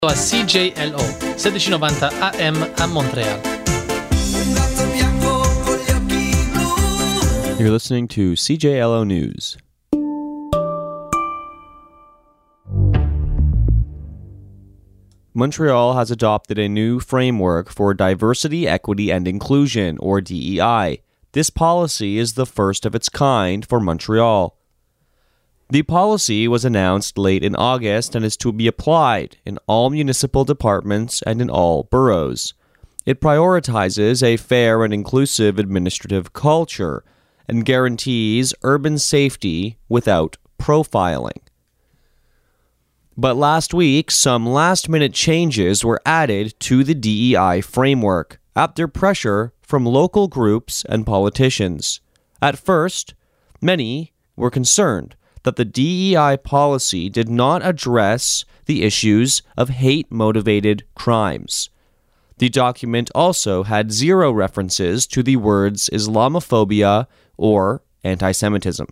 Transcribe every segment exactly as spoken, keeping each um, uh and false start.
a C J L O sedicentonovanta A M a Montreal. You're listening to C J L O News. Montreal has adopted a new framework for diversity, equity, and inclusion, or D E I. This policy is the first of its kind for Montreal. The policy was announced late in August and is to be applied in all municipal departments and in all boroughs. It prioritizes a fair and inclusive administrative culture and guarantees urban safety without profiling. But last week, some last-minute changes were added to the D E I framework after pressure from local groups and politicians. At first, many were concerned that the D E I policy did not address the issues of hate-motivated crimes. The document also had zero references to the words Islamophobia or anti-Semitism.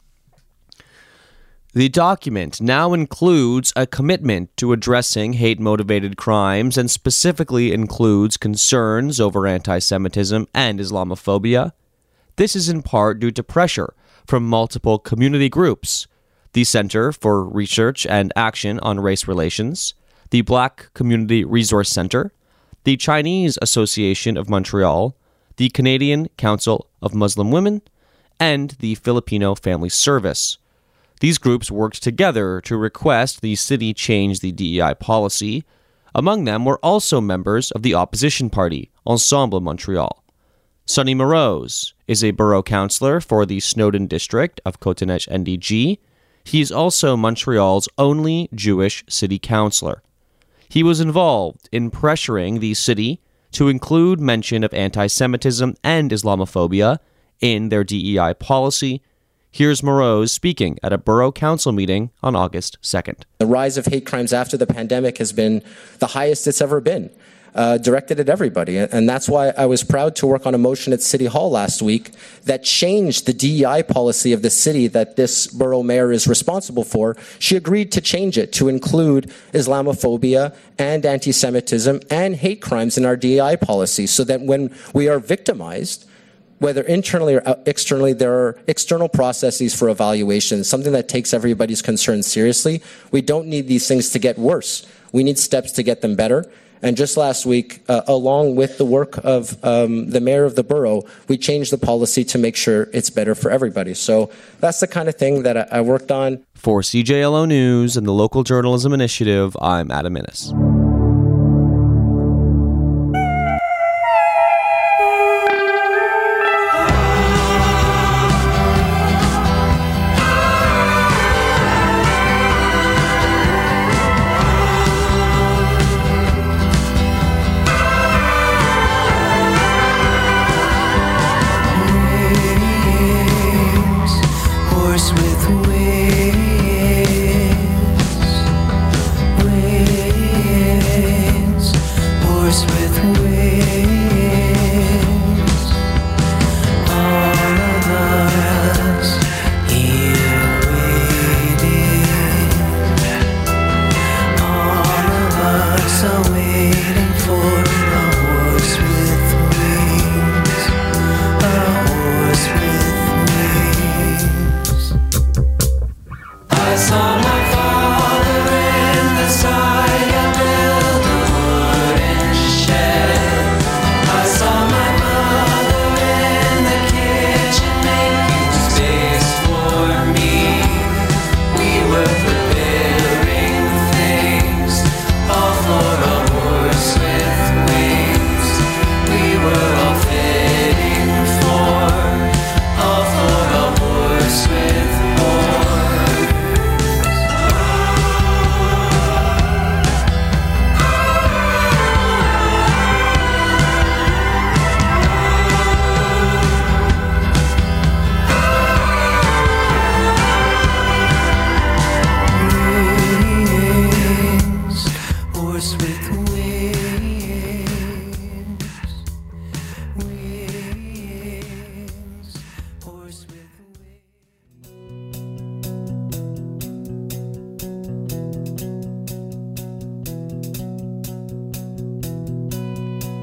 The document now includes a commitment to addressing hate-motivated crimes and specifically includes concerns over anti-Semitism and Islamophobia. This is in part due to pressure from multiple community groups: the Center for Research and Action on Race Relations, the Black Community Resource Center, the Chinese Association of Montreal, the Canadian Council of Muslim Women, and the Filipino Family Service. These groups worked together to request the city change the D E I policy. Among them were also members of the opposition party, Ensemble Montreal. Sonny Moroz is a borough councillor for the Snowden district of Cotonou N D G. He is also Montreal's only Jewish city councillor. He was involved in pressuring the city to include mention of anti-Semitism and Islamophobia in their D E I policy. Here's Moroz speaking at a borough council meeting on August second. The rise of hate crimes after the pandemic has been the highest it's ever been. Uh, directed at everybody. And that's why I was proud to work on a motion at City Hall last week that changed the D E I policy of the city that this borough mayor is responsible for. She agreed to change it to include Islamophobia and anti-Semitism and hate crimes in our D E I policy so that when we are victimized, whether internally or externally, there are external processes for evaluation, something that takes everybody's concerns seriously. We don't need these things to get worse. We need steps to get them better. And just last week, uh, along with the work of um, the mayor of the borough, we changed the policy to make sure it's better for everybody. So that's the kind of thing that I, I worked on. For C J L O News and the Local Journalism Initiative, I'm Adam Innes.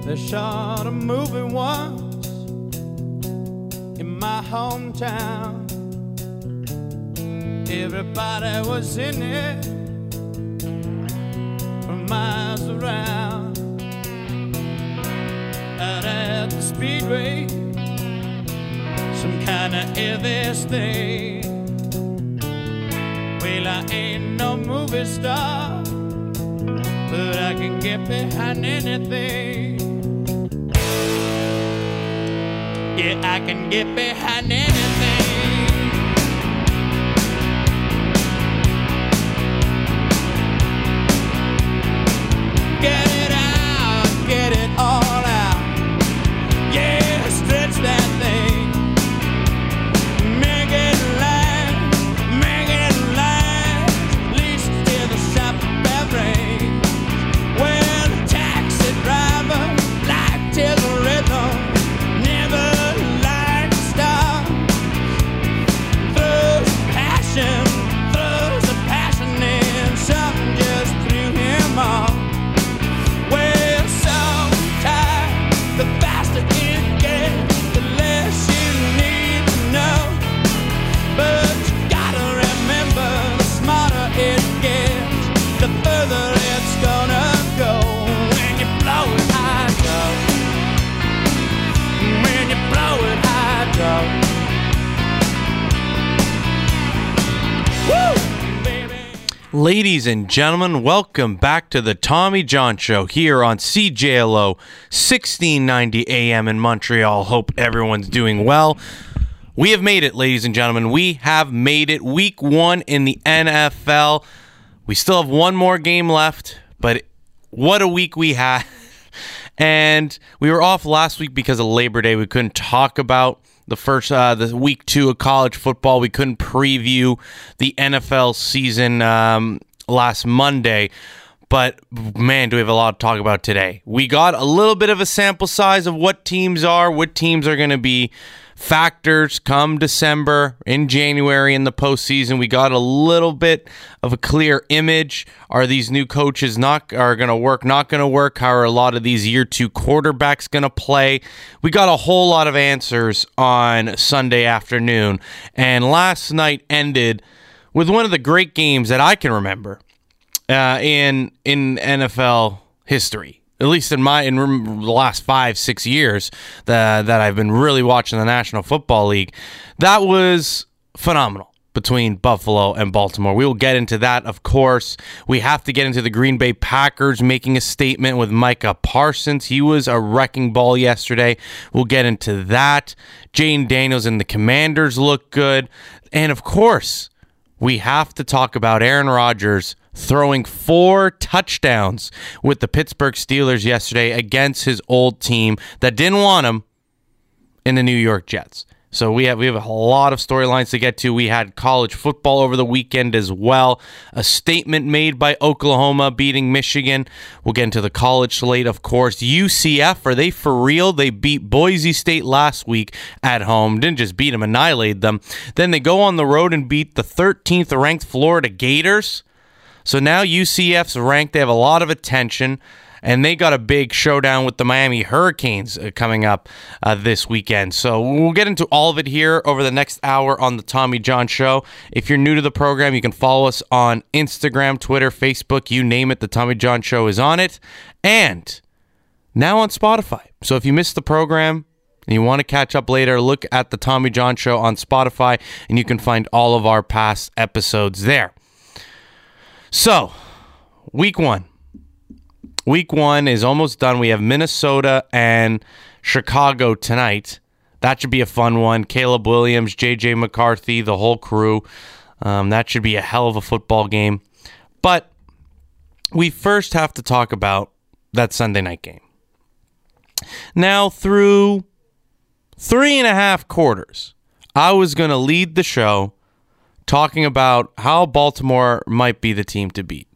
They shot a movie once in my hometown. Everybody was in it from miles around. Out at the speedway, some kind of Elvis thing. Well, I ain't no movie star, but I can get behind anything. Yeah, I can get behind anything. Get it out, get it all out. Yeah, stretch that thing. Make it last, make it last, at least till the shop bell rings. Well, taxi driver, life till the rhythm, never like to stop. Throws passion, throws the passion in, something just threw him off. Well, sometimes the faster it gets, the less you need to know. But you gotta remember, the smarter it gets, the further it's gonna go. When you blow it, I go. When you blow it, I go. Woo, baby. Ladies and gentlemen, welcome back to the Tommy John Show here on C J L O sixteen ninety A M in Montreal. Hope everyone's doing well. We have made it, ladies and gentlemen. We have made it. Week one in the N F L. We still have one more game left, but what a week we had. And we were off last week because of Labor Day. We couldn't talk about the first, uh, the week two of college football. We couldn't preview the N F L season um, last Monday. But, man, do we have a lot to talk about today. We got a little bit of a sample size of what teams are, what teams are going to be factors come December, in January, in the postseason. We got a little bit of a clear image. Are these new coaches not are going to work, not going to work? How are a lot of these year two quarterbacks going to play? We got a whole lot of answers on Sunday afternoon. And last night ended with one of the great games that I can remember uh, in in N F L history. At least in my in the last five, six years that, that I've been really watching the National Football League. That was phenomenal between Buffalo and Baltimore. We will get into that, of course. We have to get into the Green Bay Packers making a statement with Micah Parsons. He was a wrecking ball yesterday. We'll get into that. Jane Daniels and the Commanders look good. And, of course, we have to talk about Aaron Rodgers throwing four touchdowns with the Pittsburgh Steelers yesterday against his old team that didn't want him in the New York Jets. So we have we have a lot of storylines to get to. We had college football over the weekend as well. A statement made by Oklahoma beating Michigan. We'll get into the college slate, of course. U C F, are they for real? They beat Boise State last week at home. Didn't just beat them, annihilate them. Then they go on the road and beat the thirteenth ranked Florida Gators. So now U C F's ranked. They have a lot of attention, and they got a big showdown with the Miami Hurricanes uh, coming up uh, this weekend. So we'll get into all of it here over the next hour on the Tommy John Show. If you're new to the program, you can follow us on Instagram, Twitter, Facebook, you name it. The Tommy John Show is on it. And now on Spotify. So if you missed the program and you want to catch up later, look at the Tommy John Show on Spotify, and you can find all of our past episodes there. So, week one. Week one is almost done. We have Minnesota and Chicago tonight. That should be a fun one. Caleb Williams, J J McCarthy, the whole crew. Um, that should be a hell of a football game. But we first have to talk about that Sunday night game. Now, through three and a half quarters, I was going to lead the show talking about how Baltimore might be the team to beat.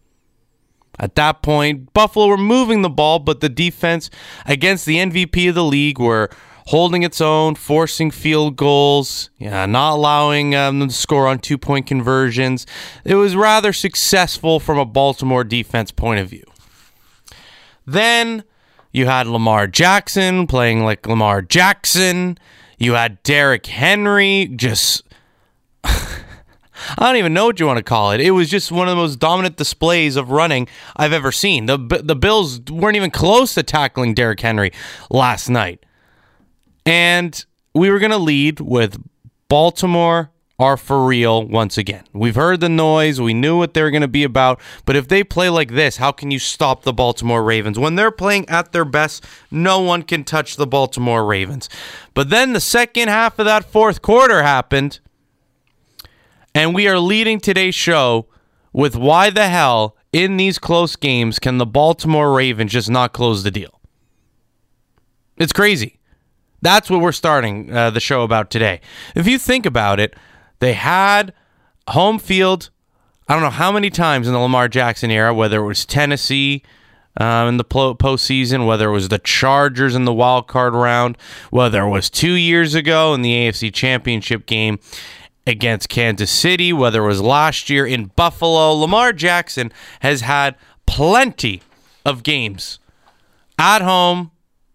At that point, Buffalo were moving the ball, but the defense against the M V P of the league were holding its own, forcing field goals, yeah, not allowing um, them to score on two-point conversions. It was rather successful from a Baltimore defense point of view. Then You had Lamar Jackson playing like Lamar Jackson. You had Derrick Henry just... I don't even know what you want to call it. It was just one of the most dominant displays of running I've ever seen. The the Bills weren't even close to tackling Derrick Henry last night. And we were going to lead with Baltimore are for real once again. We've heard the noise. We knew what they were going to be about. But if they play like this, how can you stop the Baltimore Ravens? When they're playing at their best, no one can touch the Baltimore Ravens. But then the second half of that fourth quarter happened. And we are leading today's show with why the hell in these close games can the Baltimore Ravens just not close the deal? It's crazy. That's what we're starting uh, the show about today. If you think about it, they had home field, I don't know how many times in the Lamar Jackson era, whether it was Tennessee um, in the postseason, whether it was the Chargers in the wild card round, whether it was two years ago in the A F C Championship game against Kansas City, whether it was last year in Buffalo. Lamar Jackson has had plenty of games at home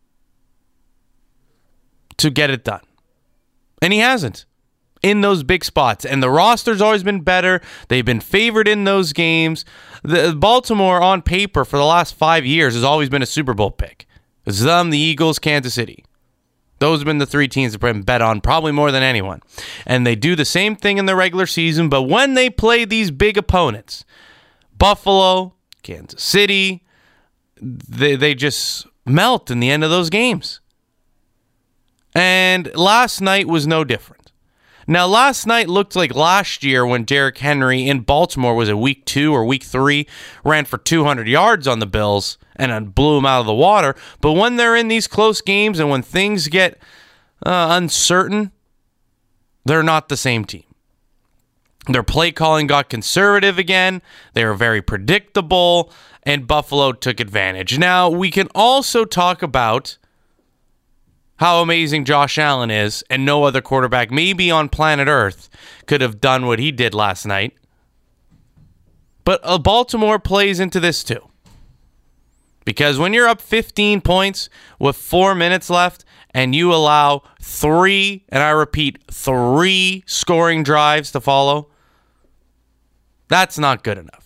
to get it done. And he hasn't in those big spots. And the roster's always been better. They've been favored in those games. The Baltimore on paper for the last five years has always been a Super Bowl pick. It's them, the Eagles, Kansas City. Those have been the three teams that have been bet on probably more than anyone. And they do the same thing in the regular season, but when they play these big opponents, Buffalo, Kansas City, they, they just melt in the end of those games. And last night was no different. Now, last night looked like last year when Derrick Henry in Baltimore was at week two or week three, ran for two hundred yards on the Bills and blew them out of the water. But when they're in these close games and when things get uh, uncertain, they're not the same team. Their play calling got conservative again. They were very predictable, and Buffalo took advantage. Now, we can also talk about how amazing Josh Allen is, and no other quarterback, maybe on planet Earth, could have done what he did last night. But uh, Baltimore plays into this too. Because when you're up fifteen points with four minutes left and you allow three, and I repeat, three scoring drives to follow, that's not good enough.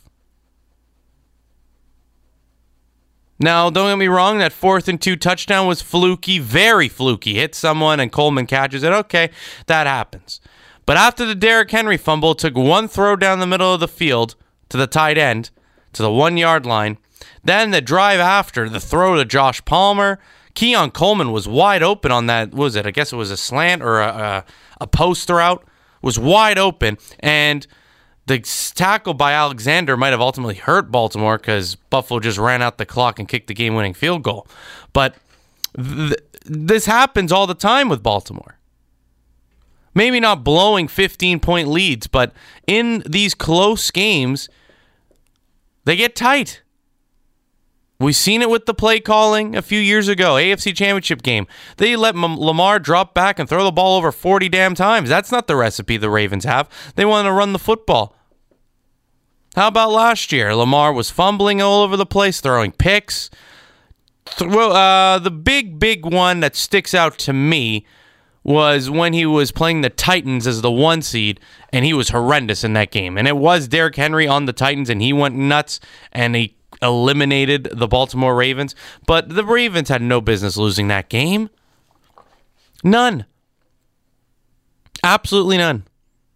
Now, don't get me wrong, that fourth and two touchdown was fluky, very fluky. Hit someone and Coleman catches it. Okay, that happens. But after the Derrick Henry fumble, it took one throw down the middle of the field to the tight end, to the one-yard line. Then the drive after, the throw to Josh Palmer. Keon Coleman was wide open on that, what was it? I guess it was a slant or a, a, a post route. Was wide open, and the tackle by Alexander might have ultimately hurt Baltimore because Buffalo just ran out the clock and kicked the game-winning field goal. But th- this happens all the time with Baltimore. Maybe not blowing fifteen-point leads, but in these close games, they get tight. We've seen it with the play calling a few years ago, A F C Championship game. They let M- Lamar drop back and throw the ball over forty damn times. That's not the recipe the Ravens have. They want to run the football. How about last year? Lamar was fumbling all over the place, throwing picks. Throw, uh, the big, big one that sticks out to me was when he was playing the Titans as the one seed, and he was horrendous in that game. And it was Derrick Henry on the Titans, and he went nuts, and he eliminated the Baltimore Ravens. But the Ravens had no business losing that game. None. Absolutely none.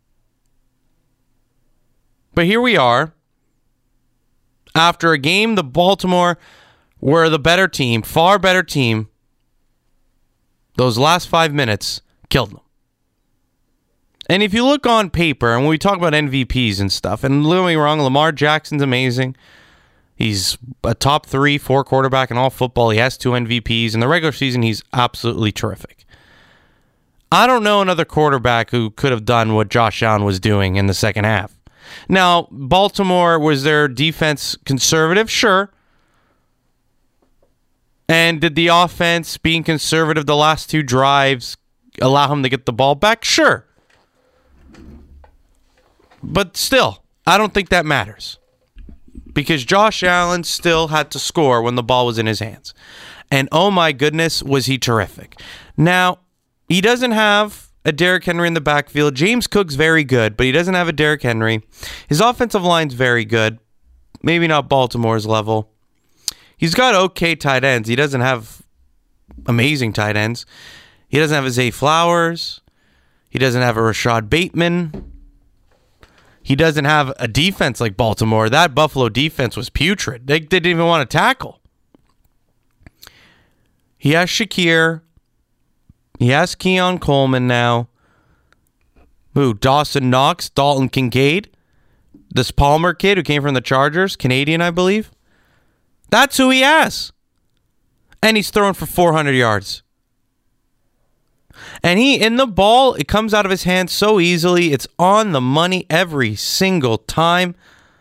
But here we are. After a game, the Baltimore were the better team, far better team. Those last five minutes killed them. And if you look on paper, and when we talk about M V Ps and stuff, and don't get me wrong, Lamar Jackson's amazing. He's a top three, four quarterback in all football. He has two M V Ps. In the regular season, he's absolutely terrific. I don't know another quarterback who could have done what Josh Allen was doing in the second half. Now, Baltimore, was their defense conservative? Sure. And did the offense, being conservative the last two drives, allow him to get the ball back? Sure. But still, I don't think that matters. because Josh Allen still had to score when the ball was in his hands. And oh my goodness, was he terrific. Now, he doesn't have a Derrick Henry in the backfield. James Cook's very good, but he doesn't have a Derrick Henry. His offensive line's very good. Maybe not Baltimore's level. He's got okay tight ends. He doesn't have amazing tight ends. He doesn't have a Zay Flowers. He doesn't have a Rashad Bateman. He doesn't have a defense like Baltimore. That Buffalo defense was putrid. They, they didn't even want to tackle. He has Shakir. He has Keon Coleman now. Who? Dawson Knox, Dalton Kincaid. This Palmer kid who came from the Chargers, Canadian, I believe. That's who he has. And he's throwing for four hundred yards. And he, in the ball, it comes out of his hands so easily. It's on the money every single time.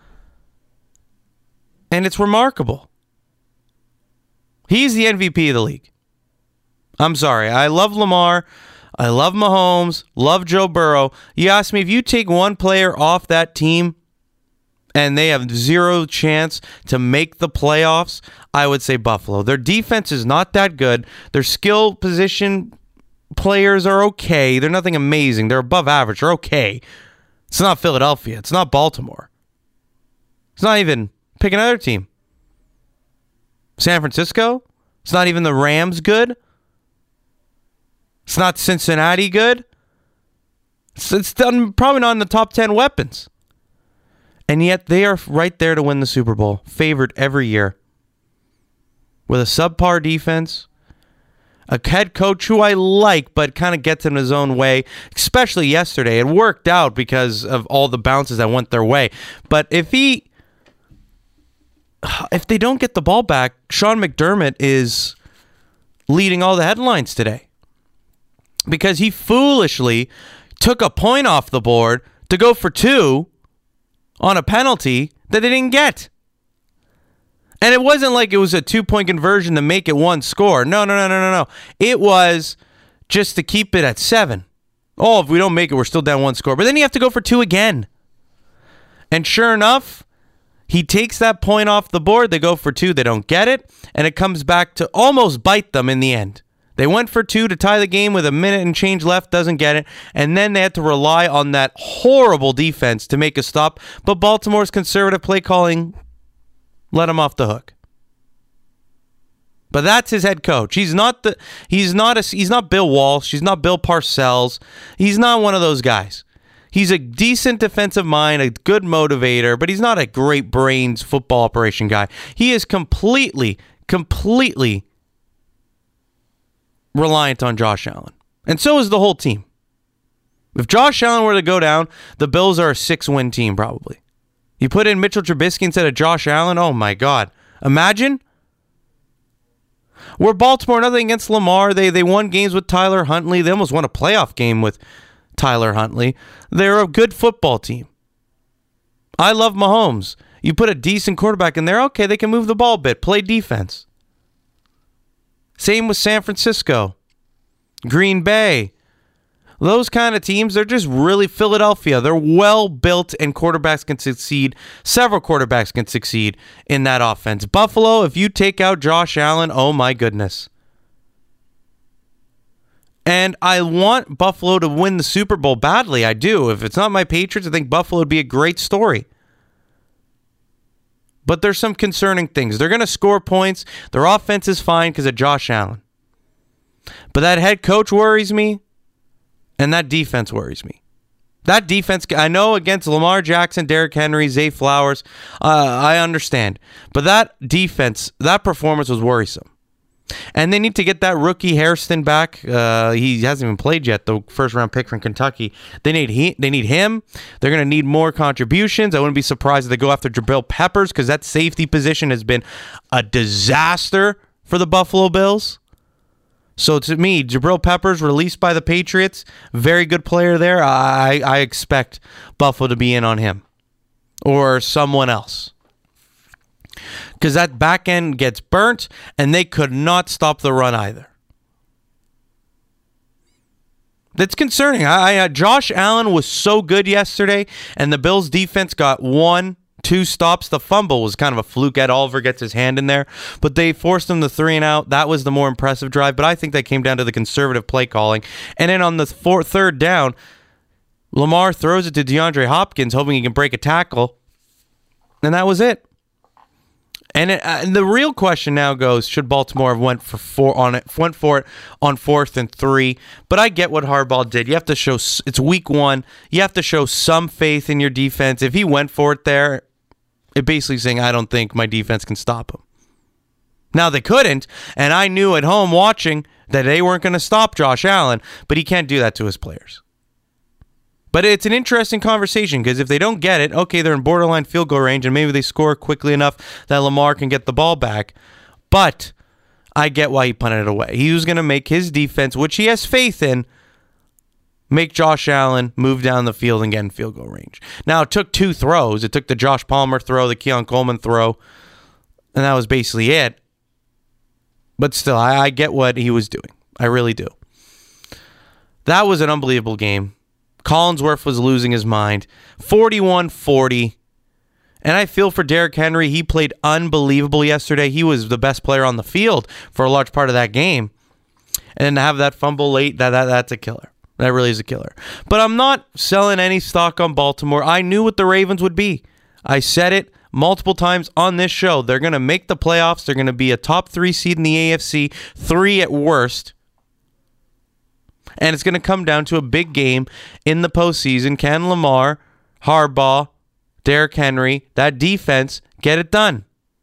And it's remarkable. He's the M V P of the league. I'm sorry. I love Lamar. I love Mahomes. Love Joe Burrow. You ask me, if you take one player off that team and they have zero chance to make the playoffs, I would say Buffalo. Their defense is not that good. Their skill position players are okay. They're nothing amazing. They're above average. They're okay. It's not Philadelphia. It's not Baltimore. It's not even, pick another team. San Francisco? It's not even the Rams good. It's not Cincinnati good. It's, it's done, probably not in the top ten weapons. And yet they are right there to win the Super Bowl. Favored every year. With a subpar defense. A head coach who I like, but kind of gets in his own way. Especially yesterday. It worked out because of all the bounces that went their way. But if he... If they don't get the ball back, Sean McDermott is leading all the headlines today. Because he foolishly took a point off the board to go for two on a penalty that they didn't get. And it wasn't like it was a two-point conversion to make it one score. No, no, no, no, no, no. It was just to keep it at seven. Oh, if we don't make it, we're still down one score. But then you have to go for two again. And sure enough, he takes that point off the board. They go for two. They don't get it. And it comes back to almost bite them in the end. They went for two to tie the game with a minute and change left, doesn't get it. And then they had to rely on that horrible defense to make a stop. But Baltimore's conservative play calling let him off the hook. But that's his head coach. He's not the he's not a, he's not Bill Walsh, he's not Bill Parcells. He's not one of those guys. He's a decent defensive mind, a good motivator, but he's not a great brains football operation guy. He is completely completely reliant on Josh Allen. And so is the whole team. If Josh Allen were to go down, the Bills are a six-win team probably. You put in Mitchell Trubisky instead of Josh Allen, oh my God. Imagine. We're Baltimore, nothing against Lamar. They they won games with Tyler Huntley. They almost won a playoff game with Tyler Huntley. They're a good football team. I love Mahomes. You put a decent quarterback in there, okay, they can move the ball a bit, play defense. Same with San Francisco, Green Bay. Those kind of teams, they're just really Philadelphia. They're well built and quarterbacks can succeed. Several quarterbacks can succeed in that offense. Buffalo, if you take out Josh Allen, oh my goodness. And I want Buffalo to win the Super Bowl badly. I do. If it's not my Patriots, I think Buffalo would be a great story. But there's some concerning things. They're going to score points. Their offense is fine because of Josh Allen. But that head coach worries me. And that defense worries me. That defense, I know against Lamar Jackson, Derrick Henry, Zay Flowers, uh, I understand. But that defense, that performance was worrisome. And they need to get that rookie Hairston back. Uh, he hasn't even played yet, the first round pick from Kentucky. They need he, they need him. They're going to need more contributions. I wouldn't be surprised if they go after Jabril Peppers because that safety position has been a disaster for the Buffalo Bills. So to me, Jabril Peppers released by the Patriots, very good player there. I, I expect Buffalo to be in on him or someone else. Because that back end gets burnt, and they could not stop the run either. That's concerning. I, I uh, Josh Allen was so good yesterday, and the Bills' defense got one two stops. The fumble was kind of a fluke. Ed Oliver gets his hand in there, but they forced him the three and out. That was the more impressive drive, but I think that came down to the conservative play calling. And then on the four, third down, Lamar throws it to DeAndre Hopkins, hoping he can break a tackle, and that was it. And, it, uh, and the real question now goes: should Baltimore have went for four on it? Went for it on fourth and three. But I get what Harbaugh did. You have to show it's week one. You have to show some faith in your defense. If he went for it there, it basically saying I don't think my defense can stop him. Now they couldn't, and I knew at home watching that they weren't going to stop Josh Allen. But he can't do that to his players. But it's an interesting conversation because if they don't get it, okay, they're in borderline field goal range and maybe they score quickly enough that Lamar can get the ball back. But I get why he punted it away. He was going to make his defense, which he has faith in, make Josh Allen move down the field and get in field goal range. Now, it took two throws. It took the Josh Palmer throw, the Keon Coleman throw, and that was basically it. But still, I, I get what he was doing. I really do. That was an unbelievable game. Collinsworth was losing his mind. forty-one forty. And I feel for Derrick Henry. He played unbelievable yesterday. He was the best player on the field for a large part of that game. And then to have that fumble late, that, that that's a killer. That really is a killer. But I'm not selling any stock on Baltimore. I knew what the Ravens would be. I said it multiple times on this show. They're going to make the playoffs. They're going to be a top three seed in the A F C, three at worst. And it's going to come down to a big game in the postseason. Can Lamar, Harbaugh, Derrick Henry, that defense, get it done?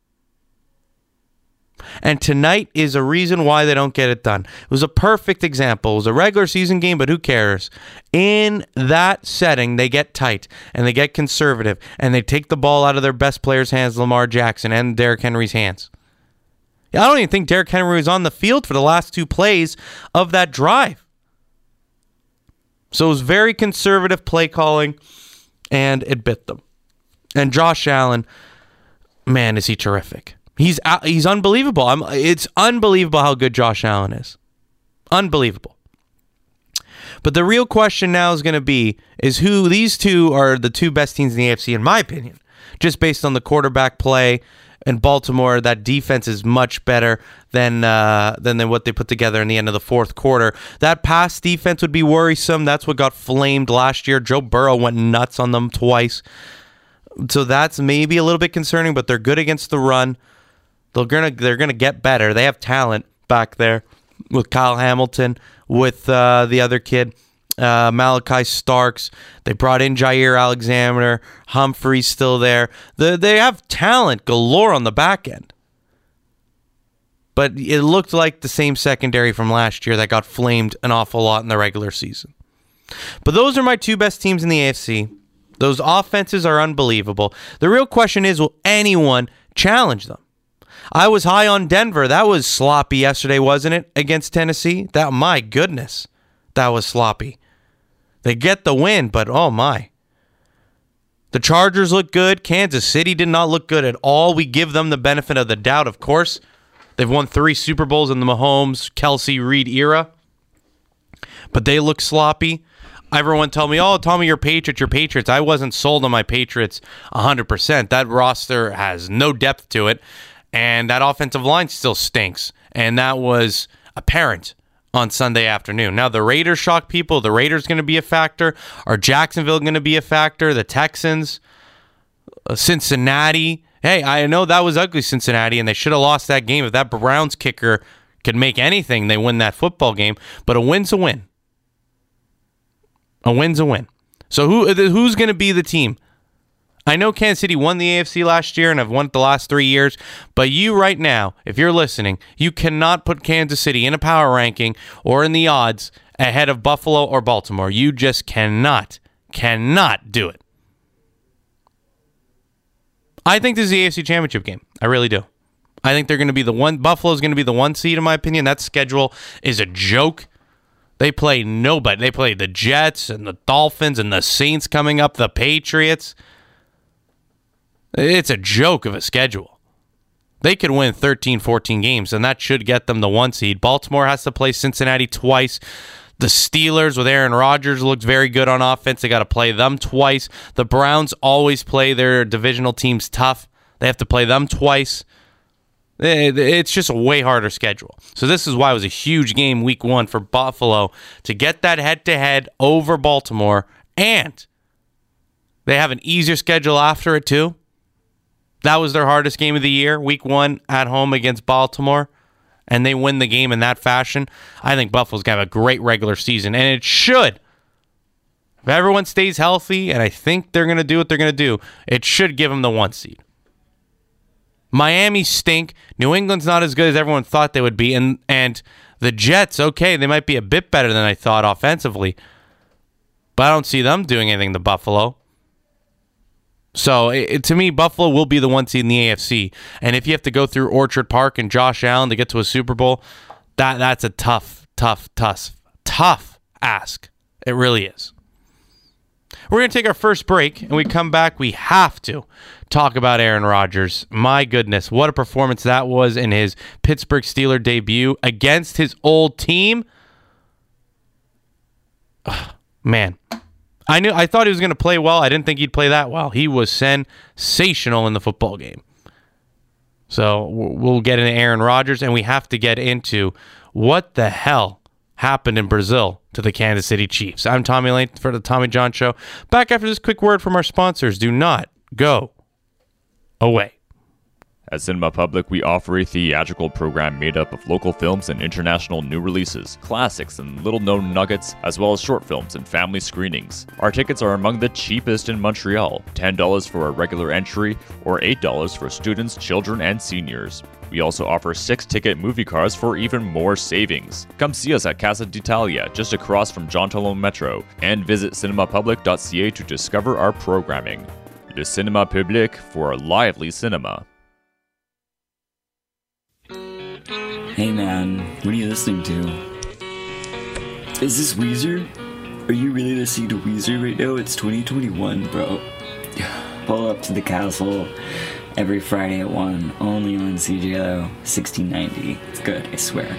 And tonight is a reason why they don't get it done. It was a perfect example. It was a regular season game, but who cares? In that setting, they get tight and they get conservative and they take the ball out of their best players' hands, Lamar Jackson and Derrick Henry's hands. I don't even think Derrick Henry was on the field for the last two plays of that drive. So it was very conservative play calling, and it bit them. And Josh Allen, man, is he terrific. He's he's unbelievable. I'm, it's unbelievable how good Josh Allen is. Unbelievable. But the real question now is going to be, is who these two are the two best teams in the A F C, in my opinion, just based on the quarterback play. In Baltimore, that defense is much better than, uh, than than what they put together in the end of the fourth quarter. That pass defense would be worrisome. That's what got flamed last year. Joe Burrow went nuts on them twice. So that's maybe a little bit concerning, but they're good against the run. They're gonna they're gonna get better. They have talent back there with Kyle Hamilton, with uh, the other kid. Uh, Malachi Starks. They brought in Jair Alexander. Humphrey's still there. The, they have talent galore on the back end. But it looked like the same secondary from last year that got flamed an awful lot in the regular season. But those are my two best teams in the A F C. Those offenses are unbelievable. The real question is, will anyone challenge them? I was high on Denver. That was sloppy yesterday, wasn't it, against Tennessee? That, my goodness, that was sloppy. They get the win, but oh my. The Chargers look good. Kansas City did not look good at all. We give them the benefit of the doubt, of course. They've won three Super Bowls in the Mahomes, Kelsey, Reed era. But they look sloppy. Everyone tell me, oh, Tommy, you're Patriots, you're Patriots. I wasn't sold on my Patriots one hundred percent. That roster has no depth to it. And that offensive line still stinks. And that was apparent on Sunday afternoon. Now, the Raiders shock people. The Raiders going to be a factor. Are Jacksonville going to be a factor? The Texans? Uh, Cincinnati? Hey, I know that was ugly, Cincinnati, and they should have lost that game. If that Browns kicker could make anything, they win that football game. But a win's a win. A win's a win. So who who's going to be the team? I know Kansas City won the A F C last year and have won it the last three years, but you right now, if you're listening, you cannot put Kansas City in a power ranking or in the odds ahead of Buffalo or Baltimore. You just cannot, cannot do it. I think this is the A F C Championship game. I really do. I think they're going to be the one. Buffalo's going to be the one seed, in my opinion. That schedule is a joke. They play nobody. They play the Jets and the Dolphins and the Saints coming up, the Patriots. It's a joke of a schedule. They could win thirteen, fourteen games, and that should get them the one seed. Baltimore has to play Cincinnati twice. The Steelers with Aaron Rodgers looked very good on offense. They got to play them twice. The Browns always play their divisional teams tough. They have to play them twice. It's just a way harder schedule. So this is why it was a huge game week one for Buffalo to get that head-to-head over Baltimore, and they have an easier schedule after it too. That was their hardest game of the year, week one at home against Baltimore, and they win the game in that fashion. I think Buffalo's going to have a great regular season, and it should. If everyone stays healthy, and I think they're going to do what they're going to do, it should give them the one seed. Miami stink. New England's not as good as everyone thought they would be. And and the Jets, okay, they might be a bit better than I thought offensively. But I don't see them doing anything to Buffalo. So, it, it, to me, Buffalo will be the one seed in the A F C. And if you have to go through Orchard Park and Josh Allen to get to a Super Bowl, that that's a tough, tough, tough, tough ask. It really is. We're going to take our first break, and we come back. We have to talk about Aaron Rodgers. My goodness, what a performance that was in his Pittsburgh Steelers debut against his old team. Ugh, man, I knew I thought he was going to play well. I didn't think he'd play that well. He was sensational in the football game. So we'll get into Aaron Rodgers, and we have to get into what the hell happened in Brazil to the Kansas City Chiefs. I'm Tommy Lane for the Tommy John Show. Back after this quick word from our sponsors. Do not go away. At Cinema Public, we offer a theatrical program made up of local films and international new releases, classics and little-known nuggets, as well as short films and family screenings. Our tickets are among the cheapest in Montreal, ten dollars for a regular entry or eight dollars for students, children, and seniors. We also offer six-ticket movie cards for even more savings. Come see us at Casa d'Italia, just across from Jean Talon Metro, and visit cinema public dot c a to discover our programming. Le Cinéma Public for a lively cinema. Hey man, what are you listening to? Is this Weezer? Are you really listening to Weezer right now? It's twenty twenty-one, bro. Pull up to the castle every Friday at one, only on C J L O sixteen ninety. It's good, I swear.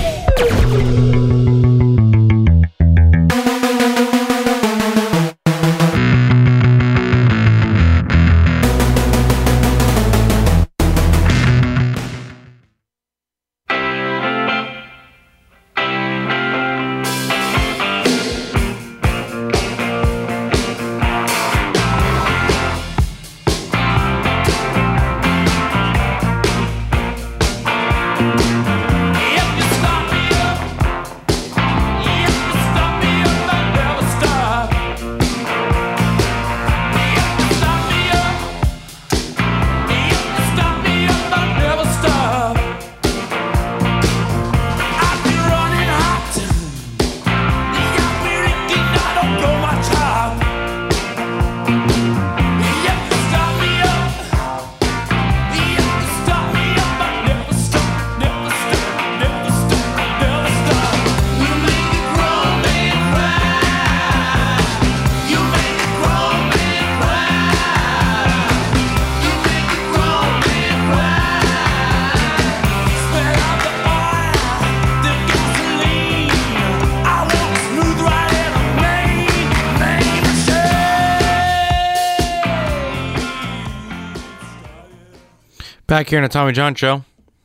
Back here in the Tommy John Show.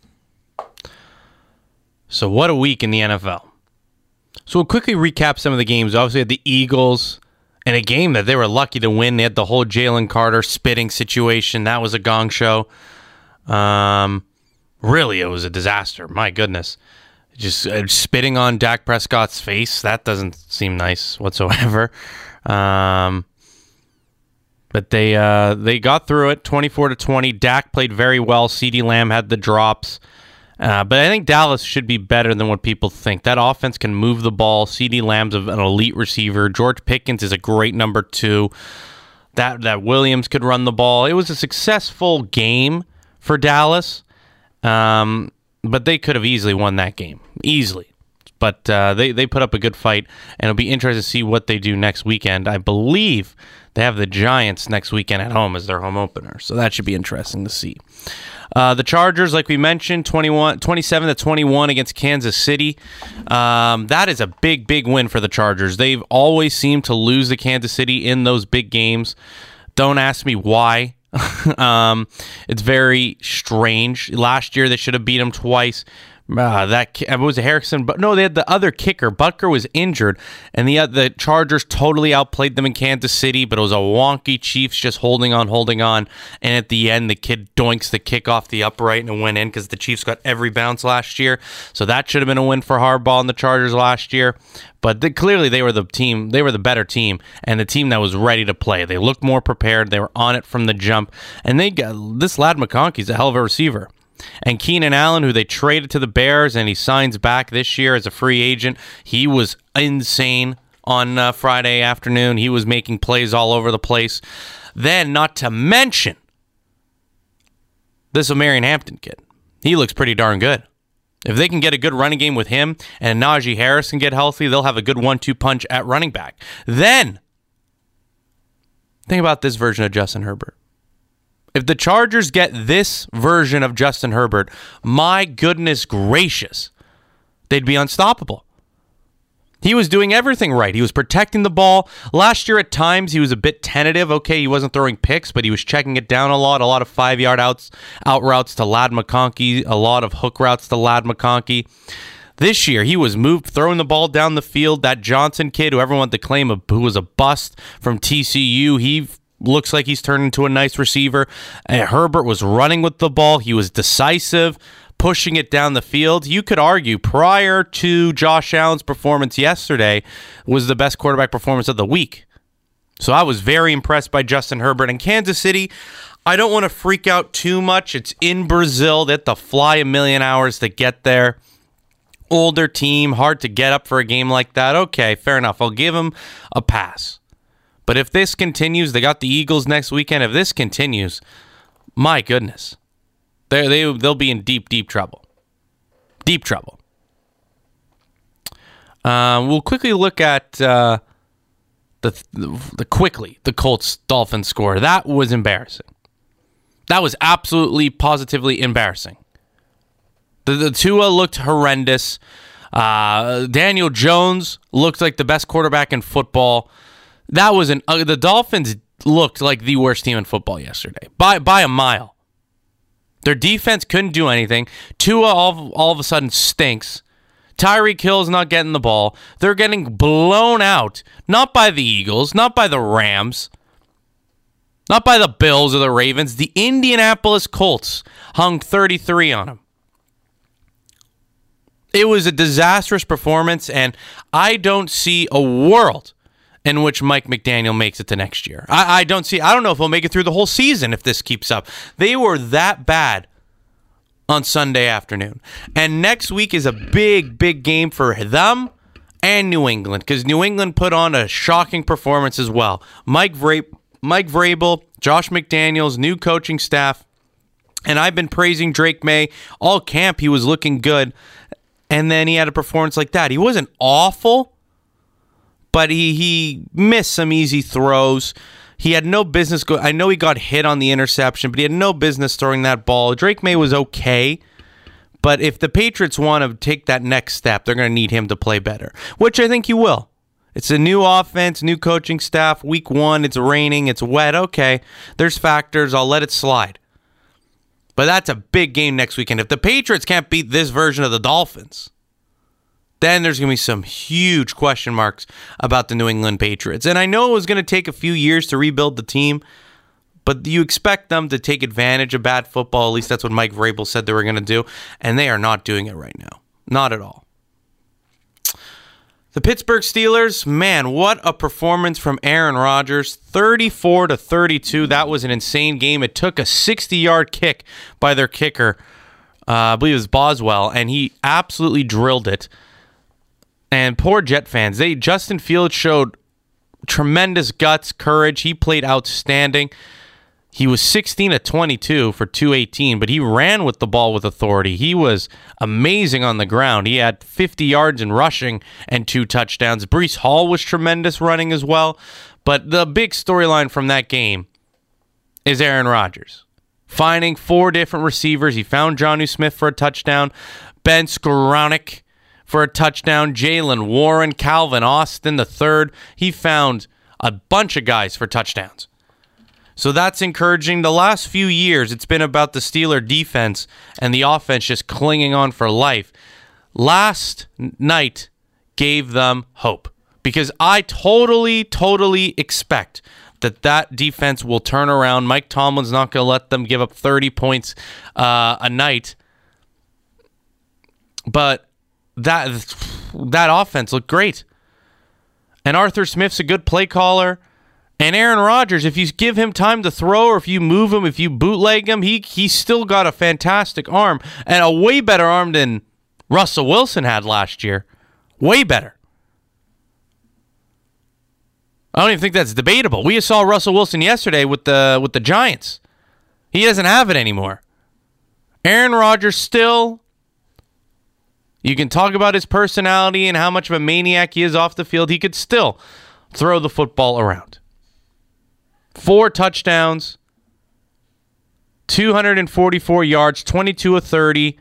So what a week in the N F L. So we'll quickly recap some of the games. Obviously, had the Eagles in a game that they were lucky to win. They had the whole Jalen Carter spitting situation. That was a gong show. Um, really, it was a disaster. My goodness. Just uh, spitting on Dak Prescott's face. That doesn't seem nice whatsoever. Um... But they uh, they got through it, twenty-four to twenty. Dak played very well. CeeDee Lamb had the drops. Uh, but I think Dallas should be better than what people think. That offense can move the ball. CeeDee Lamb's an elite receiver. George Pickens is a great number two. That, that Williams could run the ball. It was a successful game for Dallas. Um, but they could have easily won that game. Easily. But uh, they, they put up a good fight, and it'll be interesting to see what they do next weekend. I believe they have the Giants next weekend at home as their home opener, so that should be interesting to see. Uh, the Chargers, like we mentioned, twenty-one, twenty-seven to twenty-one against Kansas City. Um, that is a big, big win for the Chargers. They've always seemed to lose to Kansas City in those big games. Don't ask me why. um, it's very strange. Last year, they should have beat them twice. Uh, that it was a Harrison, but no, they had the other kicker. Butker was injured, and the uh, the Chargers totally outplayed them in Kansas City. But it was a wonky Chiefs just holding on, holding on, and at the end, the kid doinks the kick off the upright and it went in because the Chiefs got every bounce last year. So that should have been a win for Harbaugh and the Chargers last year. But they, clearly, they were the team. They were the better team, and the team that was ready to play. They looked more prepared. They were on it from the jump, and they got this lad McConkey's a hell of a receiver. And Keenan Allen, who they traded to the Bears, and he signs back this year as a free agent. He was insane on uh, Friday afternoon. He was making plays all over the place. Then, not to mention, this Omarion Hampton kid. He looks pretty darn good. If they can get a good running game with him and Najee Harris can get healthy, they'll have a good one two punch at running back. Then, think about this version of Justin Herbert. If the Chargers get this version of Justin Herbert, my goodness gracious, they'd be unstoppable. He was doing everything right. He was protecting the ball. Last year at times he was a bit tentative. Okay, he wasn't throwing picks, but he was checking it down a lot. A lot of five-yard outs, out routes to Ladd McConkey, a lot of hook routes to Ladd McConkey. This year, he was moved, throwing the ball down the field. That Johnson kid, who everyone wanted to claim a, who was a bust from T C U, he looks like he's turned into a nice receiver. And Herbert was running with the ball. He was decisive, pushing it down the field. You could argue prior to Josh Allen's performance yesterday was the best quarterback performance of the week. So I was very impressed by Justin Herbert. And Kansas City, I don't want to freak out too much. It's in Brazil. They have to fly a million hours to get there. Older team, hard to get up for a game like that. Okay, fair enough. I'll give them a pass. But if this continues, they got the Eagles next weekend. If this continues, my goodness, they they they'll be in deep, deep trouble. Deep trouble. Uh, we'll quickly look at uh, the, the the quickly the Colts Dolphins score. That was embarrassing. That was absolutely, positively embarrassing. The the Tua looked horrendous. Uh, Daniel Jones looked like the best quarterback in football. That was an uh, the Dolphins looked like the worst team in football yesterday by by a mile. Their defense couldn't do anything. Tua all, all of a sudden stinks. Tyreek Hill's not getting the ball. They're getting blown out, not by the Eagles, not by the Rams, not by the Bills or the Ravens. The Indianapolis Colts hung thirty-three on them. It was a disastrous performance, and I don't see a world in which Mike McDaniel makes it to next year. I, I don't see, I don't know if he'll make it through the whole season if this keeps up. They were that bad on Sunday afternoon. And next week is a big, big game for them and New England, because New England put on a shocking performance as well. Mike Vra- Mike Vrabel, Josh McDaniels, new coaching staff, and I've been praising Drake May all camp. He was looking good, and then he had a performance like that. He wasn't awful, but he, he missed some easy throws. He had no business go. I know he got hit on the interception, but he had no business throwing that ball. Drake May was okay, but if the Patriots want to take that next step, they're going to need him to play better, which I think he will. It's a new offense, new coaching staff. Week one, it's raining, it's wet. Okay, there's factors. I'll let it slide. But that's a big game next weekend. If the Patriots can't beat this version of the Dolphins, then there's going to be some huge question marks about the New England Patriots. And I know it was going to take a few years to rebuild the team, but you expect them to take advantage of bad football. At least that's what Mike Vrabel said they were going to do. And they are not doing it right now. Not at all. The Pittsburgh Steelers, man, what a performance from Aaron Rodgers. thirty-four to thirty-two. That was an insane game. It took a sixty-yard kick by their kicker. Uh, I believe it was Boswell, and he absolutely drilled it. And poor Jet fans, they Justin Fields showed tremendous guts, courage. He played outstanding. He was sixteen of twenty-two for two eighteen, but he ran with the ball with authority. He was amazing on the ground. He had fifty yards in rushing and two touchdowns. Breece Hall was tremendous running as well. But the big storyline from that game is Aaron Rodgers finding four different receivers. He found Jonnu Smith for a touchdown, Ben Skowronek for a touchdown, Jaylen Warren, Calvin Austin the third. He found a bunch of guys for touchdowns. So that's encouraging. The last few years, it's been about the Steeler defense and the offense just clinging on for life. Last night gave them hope because I totally, totally expect that that defense will turn around. Mike Tomlin's not going to let them give up thirty points uh, a night. But that that offense looked great. And Arthur Smith's a good play caller. And Aaron Rodgers, if you give him time to throw or if you move him, if you bootleg him, he he's still got a fantastic arm and a way better arm than Russell Wilson had last year. Way better. I don't even think that's debatable. We saw Russell Wilson yesterday with the with the Giants. He doesn't have it anymore. Aaron Rodgers still, you can talk about his personality and how much of a maniac he is off the field. He could still throw the football around. Four touchdowns, two hundred forty-four yards, twenty-two of thirty.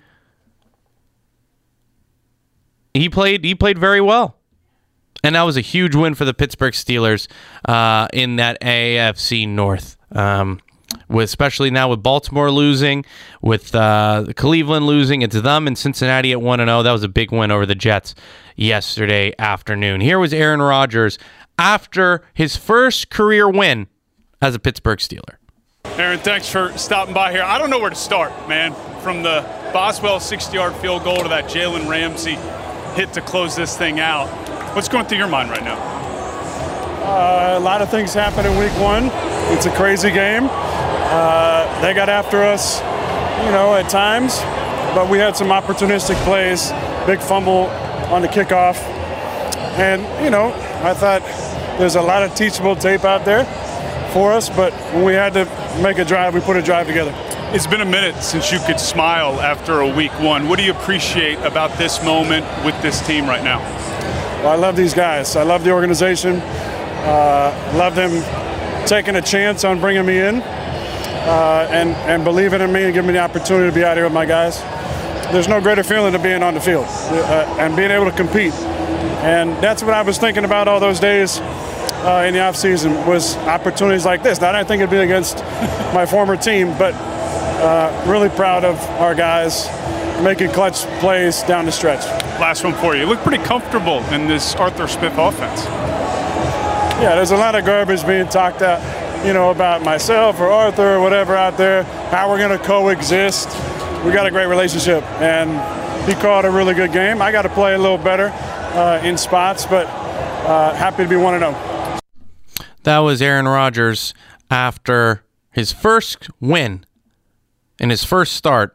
He played he played very well. And that was a huge win for the Pittsburgh Steelers uh, in that A F C North. Um, with especially now with Baltimore losing, with uh, Cleveland losing, it's them and Cincinnati at one and oh. That was a big win over the Jets yesterday afternoon. Here was Aaron Rodgers after his first career win as a Pittsburgh Steeler. Aaron, thanks for stopping by here. I don't know where to start, man. From the Boswell sixty-yard field goal to that Jalen Ramsey hit to close this thing out. What's going through your mind right now? Uh, a lot of things happened in week one. It's a crazy game. Uh, they got after us, you know, at times, but we had some opportunistic plays, big fumble on the kickoff. And, you know, I thought there's a lot of teachable tape out there for us, but when we had to make a drive, we put a drive together. It's been a minute since you could smile after a week one. What do you appreciate about this moment with this team right now? Well, I love these guys. I love the organization. Uh, love them taking a chance on bringing me in uh, and, and believing in me and giving me the opportunity to be out here with my guys. There's no greater feeling than being on the field uh, and being able to compete. And that's what I was thinking about all those days uh, in the offseason was opportunities like this. Now, I didn't think it'd be against my former team, but uh, really proud of our guys making clutch plays down the stretch. Last one for you. You look pretty comfortable in this Arthur Smith offense. Yeah, there's a lot of garbage being talked out, you know, about myself or Arthur or whatever out there, how we're going to coexist. We got a great relationship, and he called a really good game. I got to play a little better uh, in spots, but uh, happy to be one and oh. That was Aaron Rodgers after his first win in his first start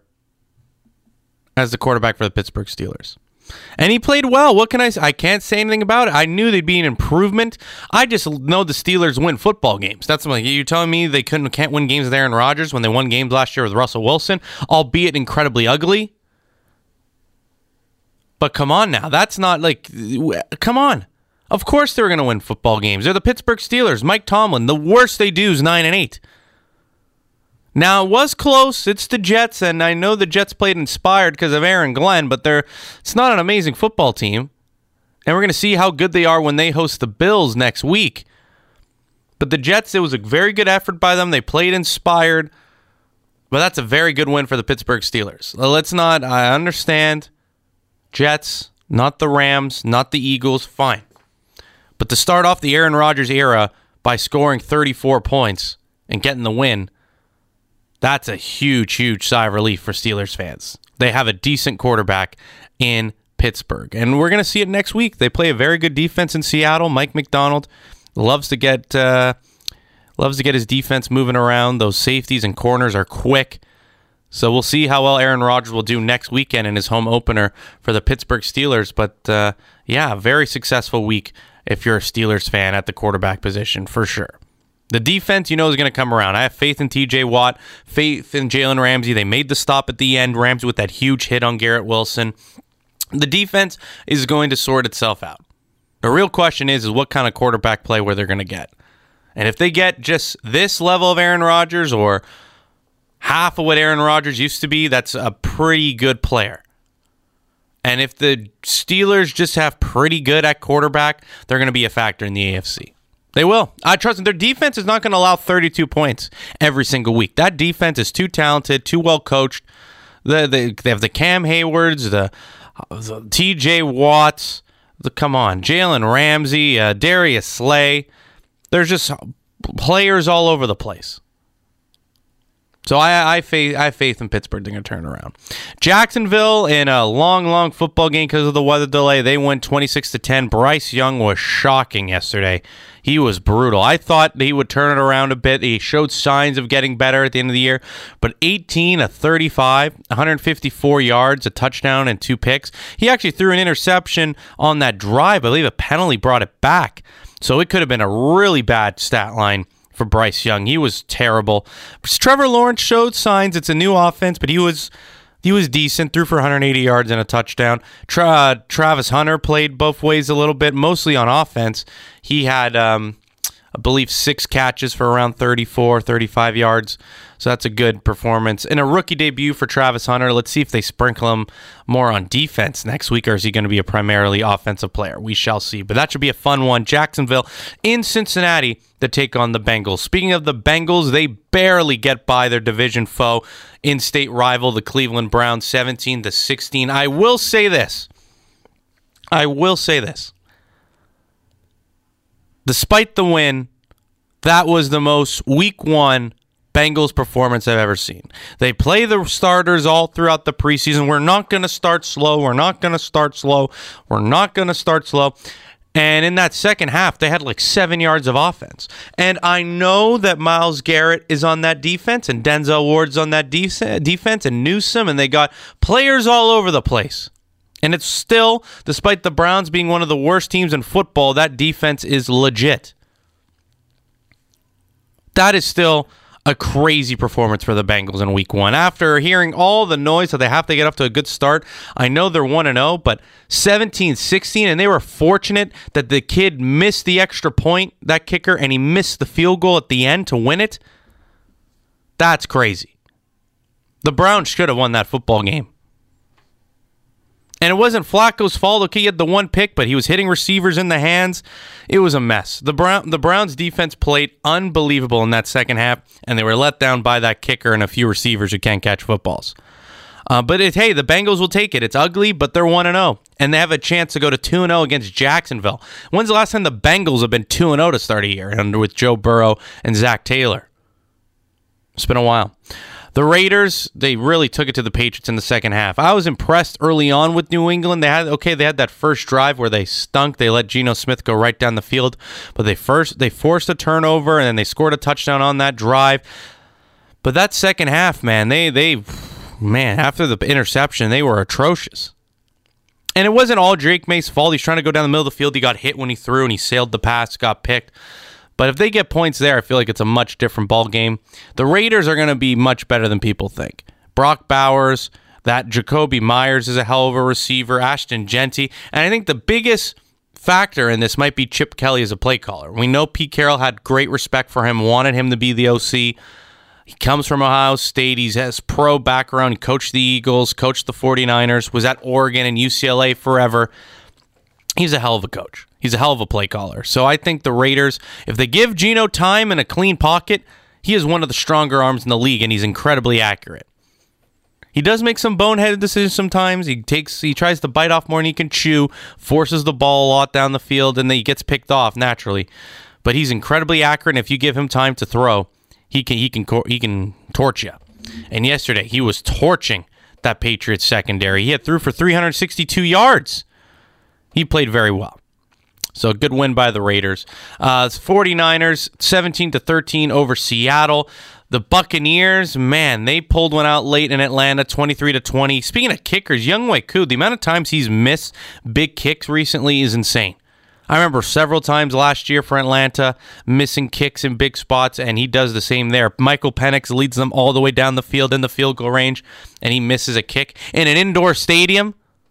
as the quarterback for the Pittsburgh Steelers. And he played well. What can I say? I can't say anything about it. I knew they'd be an improvement. I just know the Steelers win football games. That's like you're telling me they couldn't can't win games with Aaron Rodgers when they won games last year with Russell Wilson, albeit incredibly ugly. But come on now. That's not like come on. Of course they're going to win football games. They're the Pittsburgh Steelers. Mike Tomlin. The worst they do is nine and eight. Now, it was close. It's the Jets, and I know the Jets played inspired because of Aaron Glenn, but they're it's not an amazing football team. And we're going to see how good they are when they host the Bills next week. But the Jets, it was a very good effort by them. They played inspired. But that's a very good win for the Pittsburgh Steelers. Let's not, I understand, Jets, not the Rams, not the Eagles, fine. But to start off the Aaron Rodgers era by scoring thirty-four points and getting the win, that's a huge, huge sigh of relief for Steelers fans. They have a decent quarterback in Pittsburgh. And we're going to see it next week. They play a very good defense in Seattle. Mike McDonald loves to get uh, loves to get his defense moving around. Those safeties and corners are quick. So we'll see how well Aaron Rodgers will do next weekend in his home opener for the Pittsburgh Steelers. But, uh, yeah, very successful week if you're a Steelers fan at the quarterback position, for sure. The defense, you know, is going to come around. I have faith in T J Watt, faith in Jalen Ramsey. They made the stop at the end. Ramsey with that huge hit on Garrett Wilson. The defense is going to sort itself out. The real question is, is what kind of quarterback play where they're going to get. And if they get just this level of Aaron Rodgers or half of what Aaron Rodgers used to be, that's a pretty good player. And if the Steelers just have pretty good at quarterback, they're going to be a factor in the A F C. They will. I trust them. Their defense is not going to allow thirty-two points every single week. That defense is too talented, too well coached. The, the, they have the Cam Haywards, the, the T J Watts, the, come on, Jalen Ramsey, uh, Darius Slay. There's just players all over the place. So I, I, faith, I have faith in Pittsburgh. They're going to turn around. Jacksonville, in a long, long football game because of the weather delay, they win twenty-six to ten. Bryce Young was shocking yesterday. He was brutal. I thought he would turn it around a bit. He showed signs of getting better at the end of the year. But eighteen of thirty-five, one hundred fifty-four yards, a touchdown, and two picks. He actually threw an interception on that drive. I believe a penalty brought it back. So it could have been a really bad stat line for Bryce Young. He was terrible. Trevor Lawrence showed signs. It's a new offense, but he was he was decent. Threw for one hundred eighty yards and a touchdown. Tra- Travis Hunter played both ways a little bit, mostly on offense. He had, um, I believe, six catches for around thirty-four, thirty-five yards. So that's a good performance. In a rookie debut for Travis Hunter, let's see if they sprinkle him more on defense next week, or is he going to be a primarily offensive player? We shall see. But that should be a fun one. Jacksonville in Cincinnati to take on the Bengals. Speaking of the Bengals, they barely get by their division foe, in-state rival, the Cleveland Browns, seventeen to sixteen. I will say this. I will say this. Despite the win, that was the most week one Bengals performance I've ever seen. They play the starters all throughout the preseason. We're not going to start slow. We're not going to start slow. We're not going to start slow. And in that second half, they had like seven yards of offense. And I know that Myles Garrett is on that defense and Denzel Ward's on that de- defense and Newsome, and they got players all over the place. And it's still, despite the Browns being one of the worst teams in football, that defense is legit. That is still a crazy performance for the Bengals in week one. After hearing all the noise that they have to get up to a good start, I know they're one and oh, but seventeen sixteen, and they were fortunate that the kid missed the extra point, that kicker, and he missed the field goal at the end to win it. That's crazy. The Browns should have won that football game. And it wasn't Flacco's fault. Okay, he had the one pick, but he was hitting receivers in the hands. It was a mess. The Brown, the Browns defense played unbelievable in that second half, and they were let down by that kicker and a few receivers who can't catch footballs. Uh, but it, hey, the Bengals will take it. It's ugly, but they're one and oh, and they have a chance to go to two and oh against Jacksonville. When's the last time the Bengals have been two and oh to start a year, and with Joe Burrow and Zach Taylor? It's been a while. The Raiders, they really took it to the Patriots in the second half. I was impressed early on with New England. They had okay, they had that first drive where they stunk. They let Geno Smith go right down the field, but they first they forced a turnover and then they scored a touchdown on that drive. But that second half, man, they they man, after the interception, they were atrocious. And it wasn't all Drake May's fault. He's trying to go down the middle of the field. He got hit when he threw and he sailed the pass, got picked. But if they get points there, I feel like it's a much different ball game. The Raiders are going to be much better than people think. Brock Bowers, that Jacoby Myers is a hell of a receiver, Ashton Genty. And I think the biggest factor in this might be Chip Kelly as a play caller. We know Pete Carroll had great respect for him, wanted him to be the O C. He comes from Ohio State. He has pro background. He coached the Eagles, coached the forty-niners, was at Oregon and U C L A forever. He's a hell of a coach. He's a hell of a play caller. So I think the Raiders, if they give Geno time and a clean pocket, he is one of the stronger arms in the league, and he's incredibly accurate. He does make some boneheaded decisions sometimes. He takes, he tries to bite off more than he can chew, forces the ball a lot down the field, and then he gets picked off naturally. But he's incredibly accurate, and if you give him time to throw, he can he can he can torch you. And yesterday, he was torching that Patriots secondary. He had threw for three hundred sixty-two yards. He played very well. So a good win by the Raiders. Uh, forty-niners, seventeen to thirteen over Seattle. The Buccaneers, man, they pulled one out late in Atlanta, twenty-three to twenty. Speaking of kickers, Younghoe Koo, the amount of times he's missed big kicks recently is insane. I remember several times last year for Atlanta missing kicks in big spots, and he does the same there. Michael Penix leads them all the way down the field in the field goal range, and he misses a kick in an indoor stadium.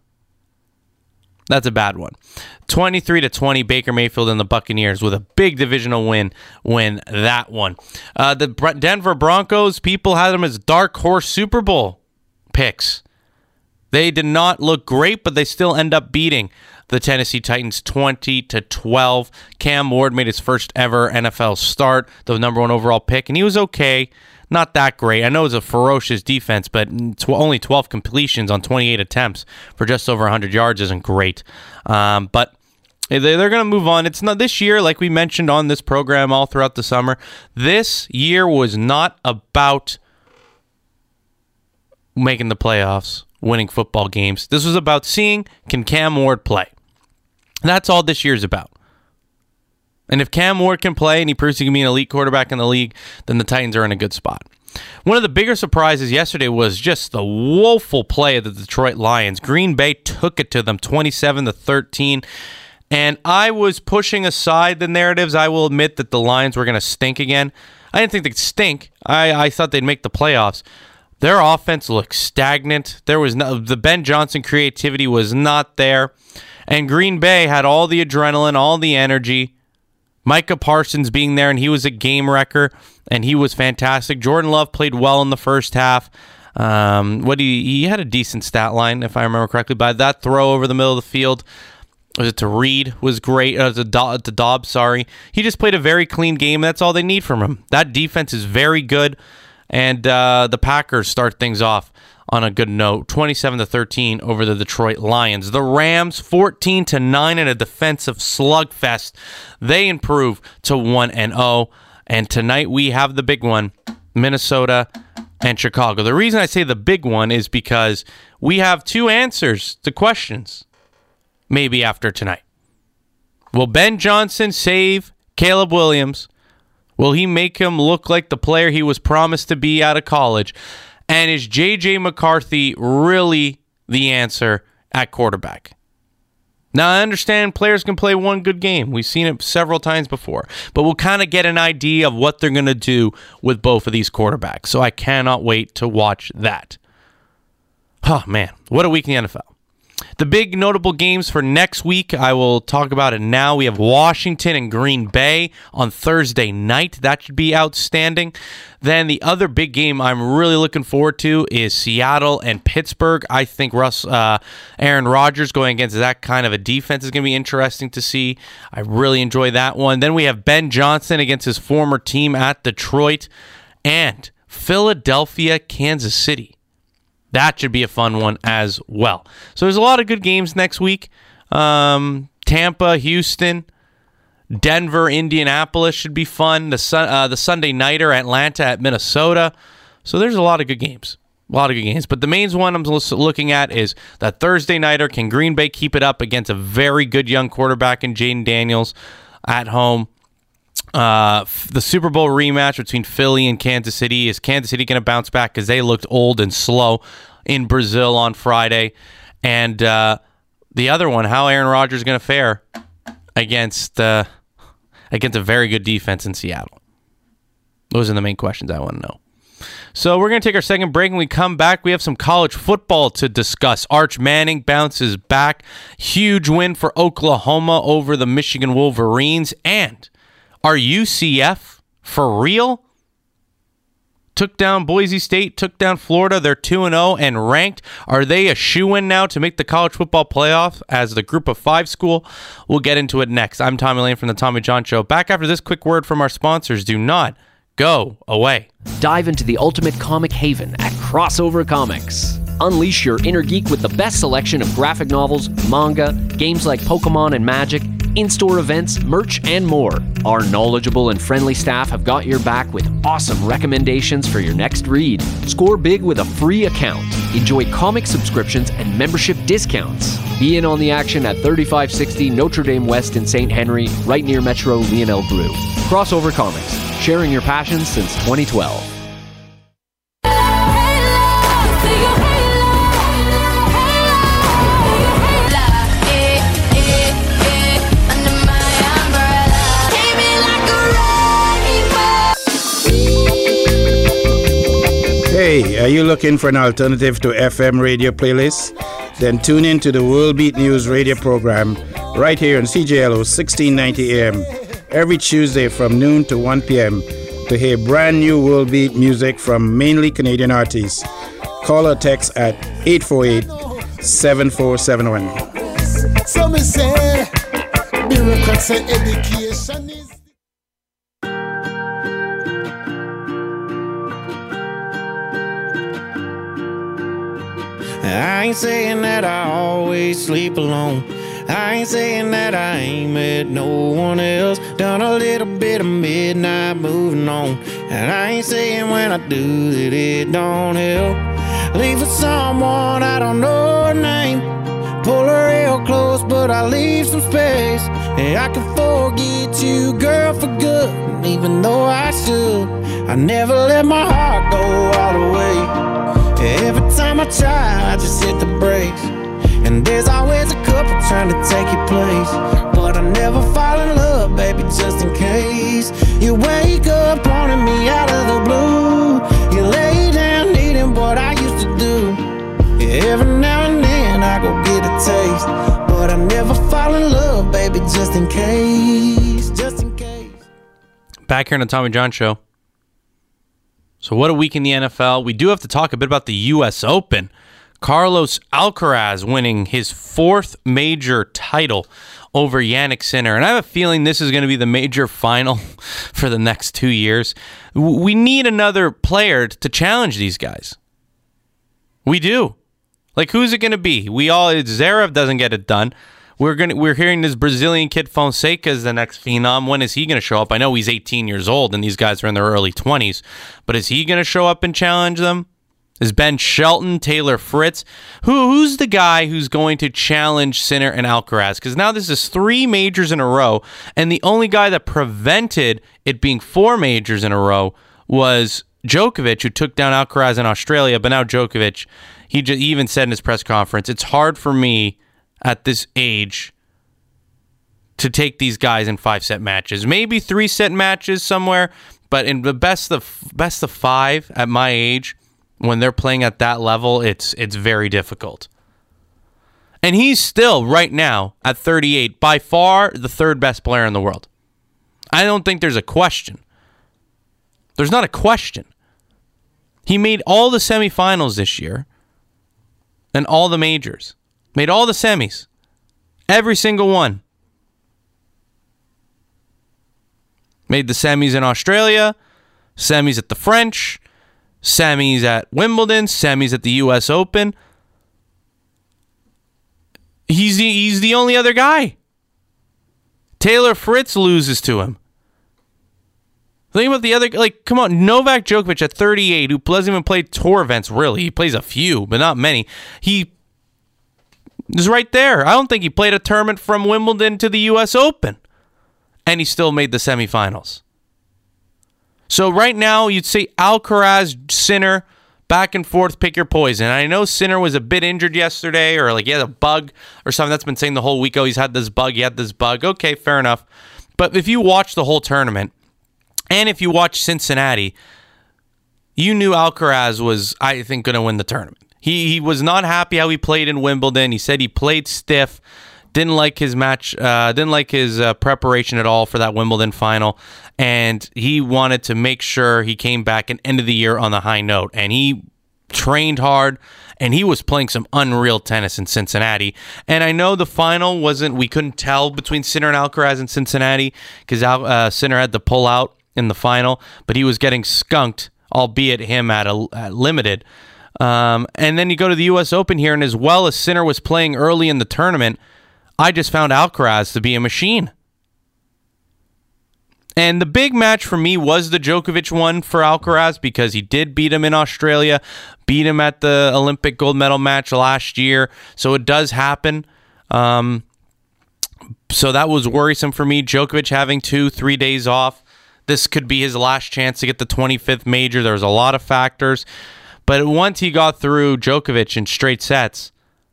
That's a bad one. twenty-three to twenty, Baker Mayfield and the Buccaneers with a big divisional win win that one. Uh, the Denver Broncos, people had them as dark horse Super Bowl picks. They did not look great, but they still end up beating the Tennessee Titans twenty to twelve. Cam Ward made his first ever N F L start, the number one overall pick, and he was okay. Not that great. I know it's a ferocious defense, but tw- only twelve completions on twenty-eight attempts for just over one hundred yards isn't great. Um, but they're going to move on. It's not this year, like we mentioned on this program all throughout the summer. This year was not about making the playoffs, winning football games. This was about seeing, can Cam Ward play? That's all this year's about. And if Cam Ward can play and he proves he can be an elite quarterback in the league, then the Titans are in a good spot. One of the bigger surprises yesterday was just the woeful play of the Detroit Lions. Green Bay took it to them twenty-seven to thirteen. And I was pushing aside the narratives. I will admit that the Lions were going to stink again. I didn't think they'd stink. I, I thought they'd make the playoffs. Their offense looked stagnant. There was no, the Ben Johnson creativity was not there. And Green Bay had all the adrenaline, all the energy. Micah Parsons being there, and he was a game wrecker, and he was fantastic. Jordan Love played well in the first half. Um, what he he had a decent stat line, if I remember correctly. But that throw over the middle of the field, was it to Reed, was great. Uh, to, Do- to Dobbs, sorry. He just played a very clean game. That's all they need from him. That defense is very good, and uh, the Packers start things off on a good note, twenty-seven to thirteen over the Detroit Lions. The Rams, fourteen to nine in a defensive slugfest. They improve to one and oh. And tonight we have the big one, Minnesota and Chicago. The reason I say the big one is because we have two answers to questions maybe after tonight. Will Ben Johnson save Caleb Williams? Will he make him look like the player he was promised to be out of college? And is J J McCarthy really the answer at quarterback? Now, I understand players can play one good game. We've seen it several times before. But we'll kind of get an idea of what they're going to do with both of these quarterbacks. So I cannot wait to watch that. Oh, man. What a week in the N F L. The big notable games for next week, I will talk about it now. We have Washington and Green Bay on Thursday night. That should be outstanding. Then the other big game I'm really looking forward to is Seattle and Pittsburgh. I think Russ, uh, Aaron Rodgers going against that kind of a defense is going to be interesting to see. I really enjoy that one. Then we have Ben Johnson against his former team at Detroit and Philadelphia, Kansas City. That should be a fun one as well. So there's a lot of good games next week. Um, Tampa, Houston, Denver, Indianapolis should be fun. The sun, uh, the Sunday nighter, Atlanta at Minnesota. So there's a lot of good games. A lot of good games. But the main one I'm looking at is that Thursday nighter. Can Green Bay keep it up against a very good young quarterback in Jaden Daniels at home? Uh, the Super Bowl rematch between Philly and Kansas City. Is Kansas City going to bounce back because they looked old and slow in Brazil on Friday? And uh, the other one, how Aaron Rodgers is going to fare against uh, against a very good defense in Seattle. Those are the main questions I want to know. So we're going to take our second break. When we come back, we have some college football to discuss. Arch Manning bounces back. Huge win for Oklahoma over the Michigan Wolverines. And are U C F for real? Took down Boise State, took down Florida. They're two and oh and ranked. Are they a shoo-in now to make the college football playoff as the group of five school? We'll get into it next. I'm Tommy Lane from the Tommy John Show. Back after this quick word from our sponsors. Do not go away. Dive into the ultimate comic haven at Crossover Comics. Unleash your inner geek with the best selection of graphic novels, manga, games like Pokemon and Magic, in-store events, merch, and more. Our knowledgeable and friendly staff have got your back with awesome recommendations for your next read. Score big with a free account. Enjoy comic subscriptions and membership discounts. Be in on the action at thirty-five sixty Notre Dame West in Saint Henry, right near Metro Lionel Brew. Crossover Comics, sharing your passion since twenty twelve. Hey, are you looking for an alternative to F M radio playlists? Then tune in to the World Beat News radio program right here on C J L O sixteen ninety A M every Tuesday from noon to one p.m. to hear brand new World Beat music from mainly Canadian artists. Call or text at eight four eight, seven four seven one. So me say, bureaucrats say education is... I ain't saying that I always sleep alone. I ain't saying that I ain't met no one else. Done a little bit of midnight moving on. And I ain't saying when I do that it don't help. Leave for someone I don't know her name. Pull her real close, but I leave some space. And I can forget you, girl, for good. Even though I should, I never let my heart go all the way. Every time I try, I just hit the brakes. And there's always a couple trying to take your place. But I never fall in love, baby, just in case. You wake up wanting me out of the blue. You lay down needing what I used to do. Yeah, every now and then I go get a taste. But I never fall in love, baby, just in case. Just in case. Back here on the Tommy John Show. So what a week in the N F L. We do have to talk a bit about the U S Open. Carlos Alcaraz winning his fourth major title over Jannik Sinner. And I have a feeling this is going to be the major final for the next two years. We need another player to challenge these guys. We do. Like, who's it going to be? We all, Zverev doesn't get it done. We're gonna we're hearing this Brazilian kid Fonseca is the next phenom. When is he going to show up? I know he's eighteen years old and these guys are in their early twenties, but is he going to show up and challenge them? Is Ben Shelton, Taylor Fritz? Who who's the guy who's going to challenge Sinner and Alcaraz? Because now this is three majors in a row, and the only guy that prevented it being four majors in a row was Djokovic, who took down Alcaraz in Australia. But now Djokovic, he, just, he even said in his press conference, it's hard for me at this age to take these guys in five-set matches. Maybe three-set matches somewhere, but in the best of best of five at my age, when they're playing at that level, it's it's very difficult. And he's still, right now, at thirty-eight, by far the third best player in the world. I don't think there's a question. There's not a question. He made all the semifinals this year and all the majors. Made all the semis. Every single one. Made the semis in Australia, semis at the French, semis at Wimbledon, semis at the U S Open. He's the, he's the only other guy. Taylor Fritz loses to him. Think about the other, like, come on, Novak Djokovic at thirty-eight, who doesn't even play tour events, really. He plays a few, but not many. He is right there. I don't think he played a tournament from Wimbledon to the U S Open. And he still made the semifinals. So right now, you'd say Alcaraz, Sinner, back and forth, pick your poison. I know Sinner was a bit injured yesterday, or like he had a bug or something. That's been saying the whole week, oh, he's had this bug, he had this bug. Okay, fair enough. But if you watch the whole tournament, and if you watch Cincinnati, you knew Alcaraz was, I think, going to win the tournament. He he was not happy how he played in Wimbledon. He said he played stiff, didn't like his match, uh, didn't like his uh, preparation at all for that Wimbledon final, and he wanted to make sure he came back and ended the year on the high note. And he trained hard, and he was playing some unreal tennis in Cincinnati. And I know the final wasn't, we couldn't tell between Sinner and Alcaraz in Cincinnati because uh, Sinner had to pull out in the final, but he was getting skunked, albeit him at a at limited. Um, and then you go to the U S Open here, and as well as Sinner was playing early in the tournament, I just found Alcaraz to be a machine. And the big match for me was the Djokovic one for Alcaraz because he did beat him in Australia, beat him at the Olympic gold medal match last year. So it does happen. Um, so that was worrisome for me. Djokovic having two, three days off. This could be his last chance to get the twenty-fifth major. There was a lot of factors. But once he got through Djokovic in straight sets,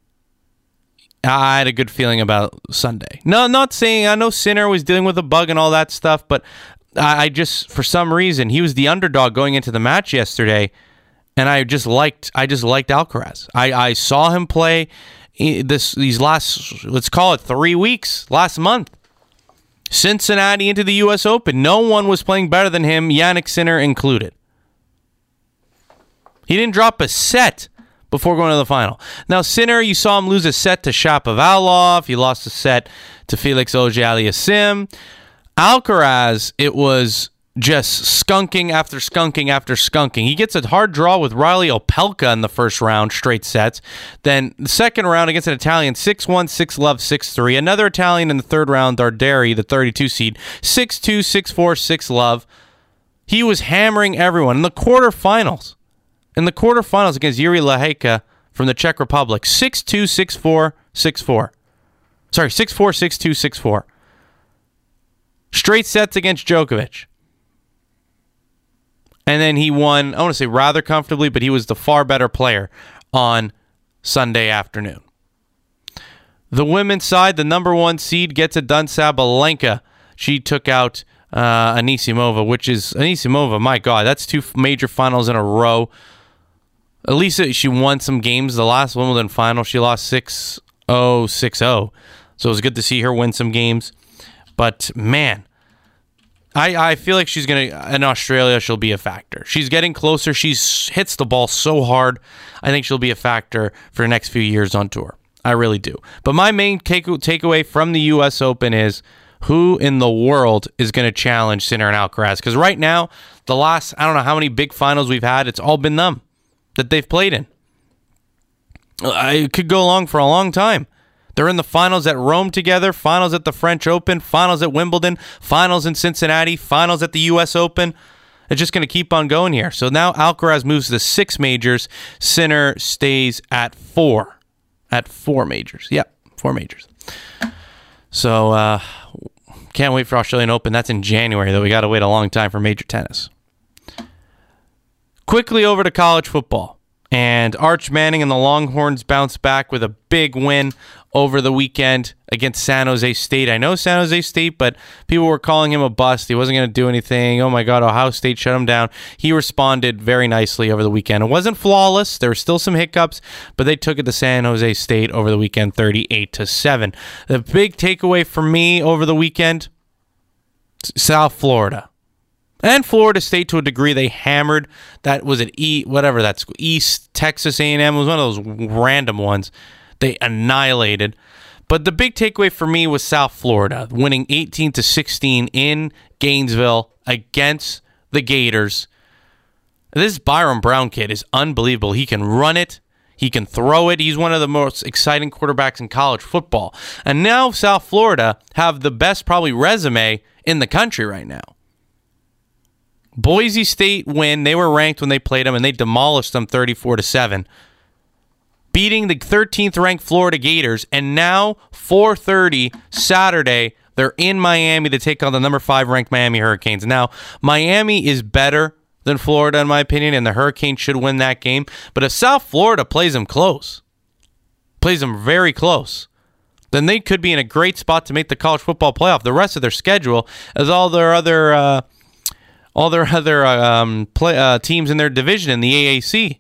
I had a good feeling about Sunday. No, not saying, I know Sinner was dealing with a bug and all that stuff, but I just, for some reason, he was the underdog going into the match yesterday, And I just liked I just liked Alcaraz. I, I saw him play this these last, let's call it three weeks, last month. Cincinnati into the U S Open. No one was playing better than him, Jannik Sinner included. He didn't drop a set before going to the final. Now, Sinner, you saw him lose a set to Shapovalov. He lost a set to Felix Auger-Aliassime. Alcaraz, it was just skunking after skunking after skunking. He gets a hard draw with Riley Opelka in the first round, straight sets. Then the second round against an Italian, six one, six love, six three. Another Italian in the third round, Darderi, the thirty-two seed, six two, six four, six love. He was hammering everyone. In the quarterfinals, in the quarterfinals against Yuri Lehecka from the Czech Republic, six two, six four, six four. Sorry, six four, six two, six four. Straight sets against Djokovic. And then he won, I want to say rather comfortably, but he was the far better player on Sunday afternoon. The women's side, the number one seed gets it done. Sabalenka. She took out uh, Anisimova, which is, Anisimova, my God, that's two major finals in a row. At least she won some games. The last Wimbledon final, she lost six oh, six oh. So it was good to see her win some games. But, man, I, I feel like she's going to, in Australia, she'll be a factor. She's getting closer. She hits the ball so hard. I think she'll be a factor for the next few years on tour. I really do. But my main take, takeaway from the U S Open is who in the world is going to challenge Sinner and Alcaraz? Because right now, the last, I don't know how many big finals we've had, it's all been them that they've played in. It could go along for a long time. They're in the finals at Rome together, finals at the French Open, finals at Wimbledon, finals in Cincinnati, finals at the U S Open. It's just going to keep on going here. So now Alcaraz moves to six majors. Sinner stays at four. At four majors. Yep, four majors. So uh, can't wait for Australian Open. That's in January, though. We got to wait a long time for major tennis. Quickly over to college football. And Arch Manning and the Longhorns bounced back with a big win over the weekend against San Jose State. I know San Jose State, but people were calling him a bust. He wasn't going to do anything. Oh, my God, Ohio State shut him down. He responded very nicely over the weekend. It wasn't flawless. There were still some hiccups, but they took it to San Jose State over the weekend, thirty-eight to seven. The big takeaway for me over the weekend, South Florida. And Florida State, to a degree, they hammered. That was at E, whatever that's East Texas A and M. It was one of those random ones. They annihilated. But the big takeaway for me was South Florida winning eighteen to sixteen in Gainesville against the Gators. This Byron Brown kid is unbelievable. He can run it. He can throw it. He's one of the most exciting quarterbacks in college football. And now South Florida have the best probably resume in the country right now. Boise State win. They were ranked when they played them, and they demolished them thirty-four to seven, beating the thirteenth ranked Florida Gators. And now, four thirty Saturday, they're in Miami to take on the number five ranked Miami Hurricanes. Now, Miami is better than Florida, in my opinion, and the Hurricanes should win that game. But if South Florida plays them close, plays them very close, then they could be in a great spot to make the college football playoff. The rest of their schedule is all their other... Uh, all their other um, play, uh, teams in their division in the A A C.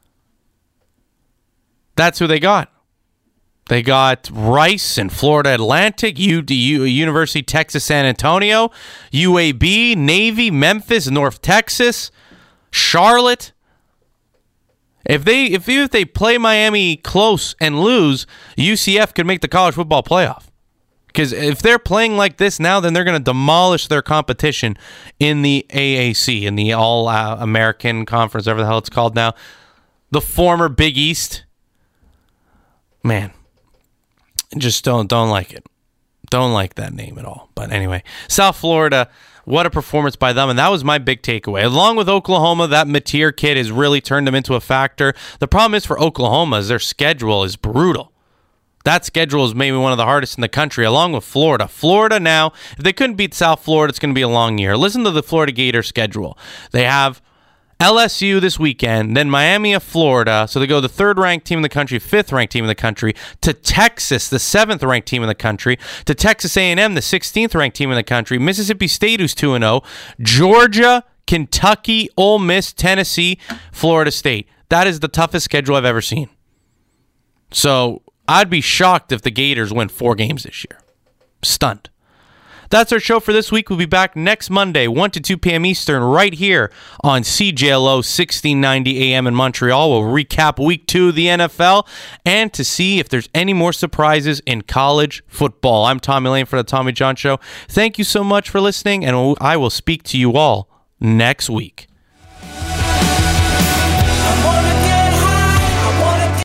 That's who they got. They got Rice and Florida Atlantic, U D U, University Texas San Antonio, U A B, Navy, Memphis, North Texas, Charlotte. If they if, if they play Miami close and lose, U C F could make the college football playoff. Because if they're playing like this now, then they're going to demolish their competition in the A A C, in the All-American Conference, whatever the hell it's called now. The former Big East. Man, just don't don't like it. Don't like that name at all. But anyway, South Florida, what a performance by them. And that was my big takeaway. Along with Oklahoma, that Mateer kid has really turned them into a factor. The problem is for Oklahoma is their schedule is brutal. That schedule is maybe one of the hardest in the country, along with Florida. Florida now, if they couldn't beat South Florida, it's going to be a long year. Listen to the Florida Gator schedule. They have L S U this weekend, then Miami of Florida. So they go the third-ranked team in the country, fifth-ranked team in the country, to Texas, the seventh-ranked team in the country, to Texas A and M, the sixteenth-ranked team in the country, Mississippi State, who's two and oh, Georgia, Kentucky, Ole Miss, Tennessee, Florida State. That is the toughest schedule I've ever seen. So I'd be shocked if the Gators win four games this year. Stunned. That's our show for this week. We'll be back next Monday, one to two p.m. Eastern, right here on C J L O sixteen ninety A M in Montreal. We'll recap week two of the N F L and to see if there's any more surprises in college football. I'm Tommy Lane for the Tommy John Show. Thank you so much for listening, and I will speak to you all next week. I'm